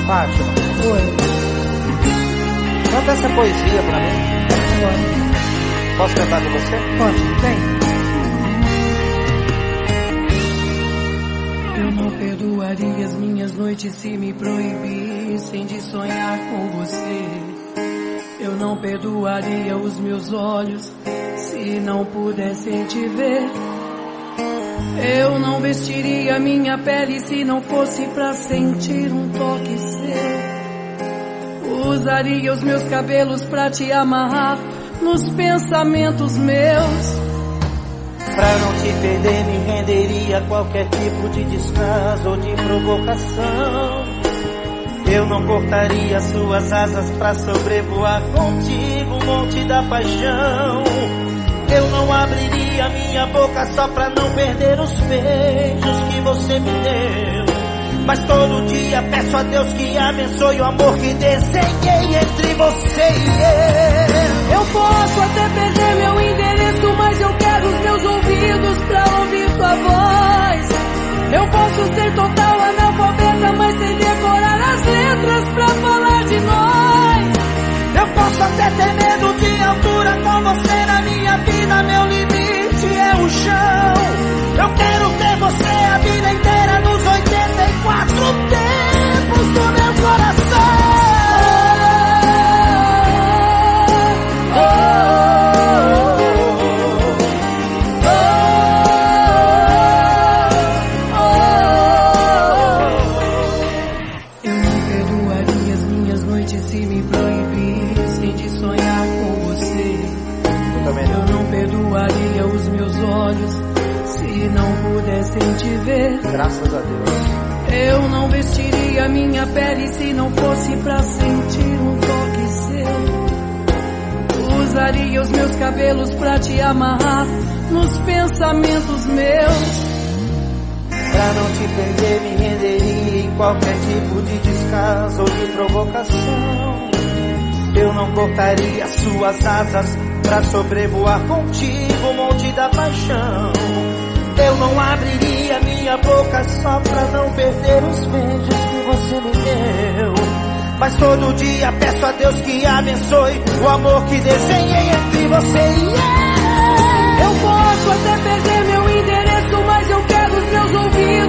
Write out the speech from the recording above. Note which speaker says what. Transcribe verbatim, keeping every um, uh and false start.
Speaker 1: Fátima.
Speaker 2: Oi.
Speaker 1: Canta essa poesia pra mim.
Speaker 2: Oi.
Speaker 1: Posso cantar com você?
Speaker 2: Pode, vem.
Speaker 3: Eu não perdoaria as minhas noites se me proibissem de sonhar com você. Eu não perdoaria os meus olhos se não pudessem te ver. Eu não vestiria minha pele se não fosse pra sentir um toque seu. Usaria os meus cabelos pra te amarrar nos pensamentos meus.
Speaker 1: Pra não te perder me renderia a qualquer tipo de descaso ou de provocação. Eu não cortaria suas asas pra sobrevoar contigo o monte da paixão. Eu não abriria minha boca só pra não perder os beijos que você me deu. Mas todo dia peço a Deus que abençoe o amor que desenhei entre você e eu.
Speaker 3: Eu posso até perder meu endereço, mas eu quero os meus ouvidos pra ouvir tua voz. Eu posso ser total analfabeta, mas sem decorar as letras pra falar de nós.
Speaker 1: Eu posso até ter medo de altura, com você na minha vida, meu limite é o chão. Eu quero ter você a vida inteira nos oitenta e quatro tempos do meu coração. Oh, oh,
Speaker 3: oh, oh. Eu não perdoaria as minhas noites se me proibissem de sonhar com você. Eu não perdoaria os meus olhos se não pudessem te ver.
Speaker 1: Graças a Deus.
Speaker 3: Eu não vestiria minha pele se não fosse pra sentir um toque seu. Usaria os meus cabelos pra te amarrar nos pensamentos meus.
Speaker 1: Pra não te perder me renderia em qualquer tipo de descaso ou de provocação. Eu não cortaria suas asas pra sobrevoar contigo o monte da paixão. Eu não abriria minha boca só pra não perder os beijos que você me deu. Mas todo dia peço a Deus que abençoe o amor que desenhei entre você e eu.
Speaker 3: Eu posso até perder meu endereço, mas eu quero os meus ouvidos